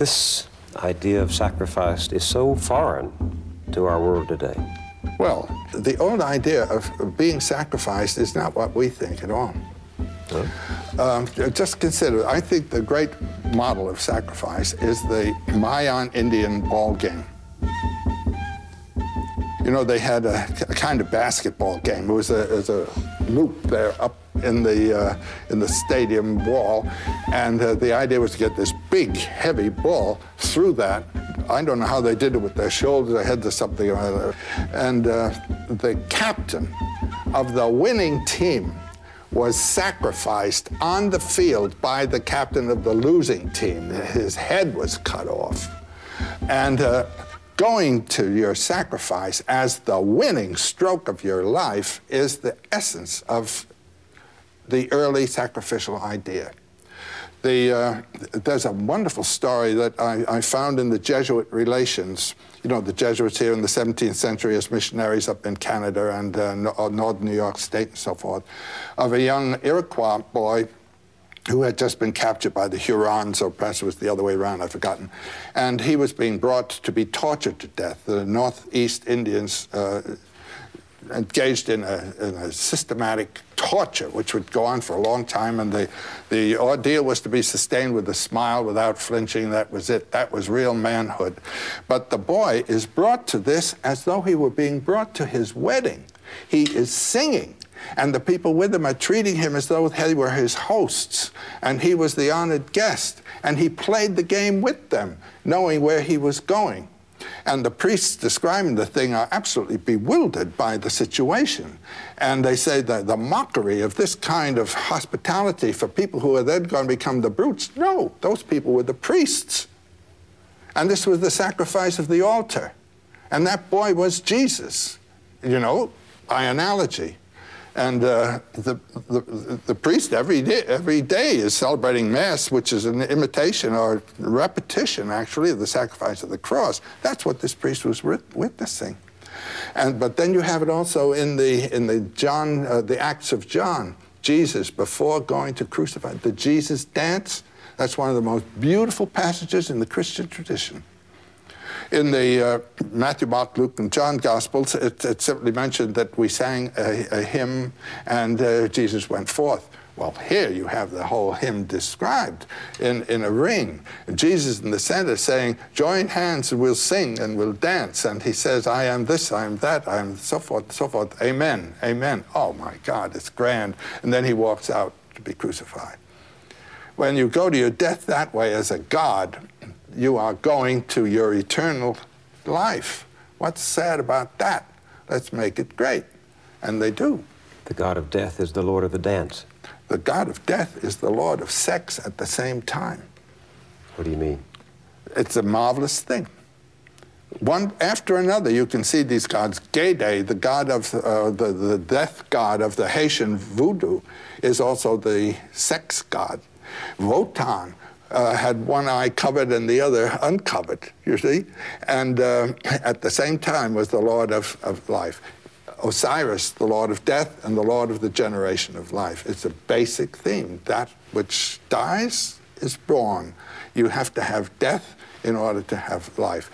This idea of sacrifice is so foreign to our world today. Well, the old idea of being sacrificed is not what we think at all. Huh? Just consider, I think the great model of sacrifice is the Mayan Indian ball game. You know, they had a kind of basketball game. It was a loop there up in the stadium wall, and the idea was to get this big, heavy ball through that. I don't know how they did it with their shoulders, their heads or something. And the captain of the winning team was sacrificed on the field by the captain of the losing team. His head was cut off. And going to your sacrifice as the winning stroke of your life is the essence of the early sacrificial idea. There's a wonderful story that I found in the Jesuit Relations. You know, the Jesuits here in the 17th century as missionaries up in Canada and northern New York State and so forth, of a young Iroquois boy who had just been captured by the Hurons, or perhaps it was the other way around, I've forgotten. And he was being brought to be tortured to death. The Northeast Indians engaged in a systematic torture, which would go on for a long time, and the ordeal was to be sustained with a smile without flinching. That was it. That was real manhood. But the boy is brought to this as though he were being brought to his wedding. He is singing, and the people with him are treating him as though they were his hosts, and he was the honored guest, and he played the game with them, knowing where he was going. And the priests describing the thing are absolutely bewildered by the situation. And they say that the mockery of this kind of hospitality for people who are then going to become the brutes. No, those people were the priests. And this was the sacrifice of the altar. And that boy was Jesus, you know, by analogy. And the priest every day is celebrating Mass, which is an imitation or repetition, actually, of the sacrifice of the cross. That's what this priest was witnessing. But then you have it also in the Acts of John. Jesus, before going to crucify, the Jesus dance. That's one of the most beautiful passages in the Christian tradition. In the Matthew, Mark, Luke, and John Gospels, it simply mentioned that we sang a hymn and Jesus went forth. Well, here you have the whole hymn described in a ring. And Jesus in the center saying, join hands and we'll sing and we'll dance. And he says, I am this, I am that, I am so forth, so forth. Amen, amen. Oh, my God, it's grand. And then he walks out to be crucified. When you go to your death that way as a God, you are going to your eternal life. What's sad about that? Let's make it great. And they do. The God of death is the Lord of the dance. The God of death is the Lord of sex at the same time. What do you mean? It's a marvelous thing. One after another, you can see these gods. Gede, the god of the death god of the Haitian voodoo, is also the sex god. Wotan had one eye covered and the other uncovered, you see? And at the same time was the Lord of life. Osiris, the Lord of death, and the Lord of the generation of life. It's a basic theme. That which dies is born. You have to have death in order to have life.